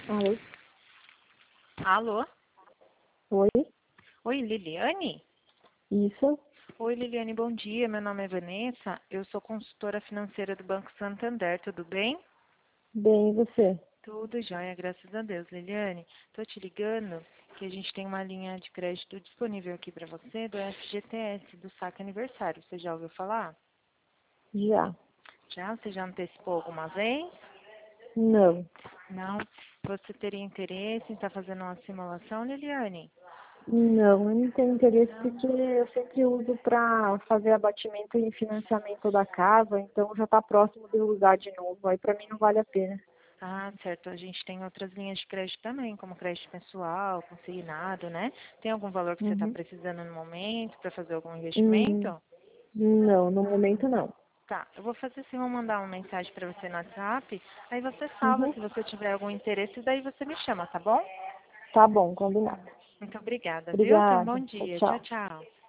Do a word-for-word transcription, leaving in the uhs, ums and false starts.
Alô? Alô? Oi? Oi, Liliane? Isso? Oi, Liliane, bom dia. Meu nome é Vanessa. Eu sou consultora financeira do Banco Santander, tudo bem? Bem, e você? Tudo jóia, graças a Deus. Liliane, tô te ligando que a gente tem uma linha de crédito disponível aqui para você do F G T S, do saque aniversário. Você já ouviu falar? Já. Já? Você já antecipou alguma vez? Não. Não? Você teria interesse em estar fazendo uma simulação, Liliane? Não, eu não tenho interesse Não. porque eu sempre uso para fazer abatimento em financiamento da casa, então já está próximo de eu usar de novo. Aí para mim não vale a pena. Ah, certo. A gente tem outras linhas de crédito também, como crédito pessoal, consignado, né? Tem algum valor que você está Uhum. precisando no momento para fazer algum Hum, investimento? não, no momento não. Tá, eu vou fazer assim, vou mandar uma mensagem para você no WhatsApp, aí você salva Uhum. se você tiver algum interesse, daí você me chama, tá bom? Tá bom, combinado. Muito obrigada, viu? Tenha um bom Obrigada. dia. Tchau, Tchau. tchau.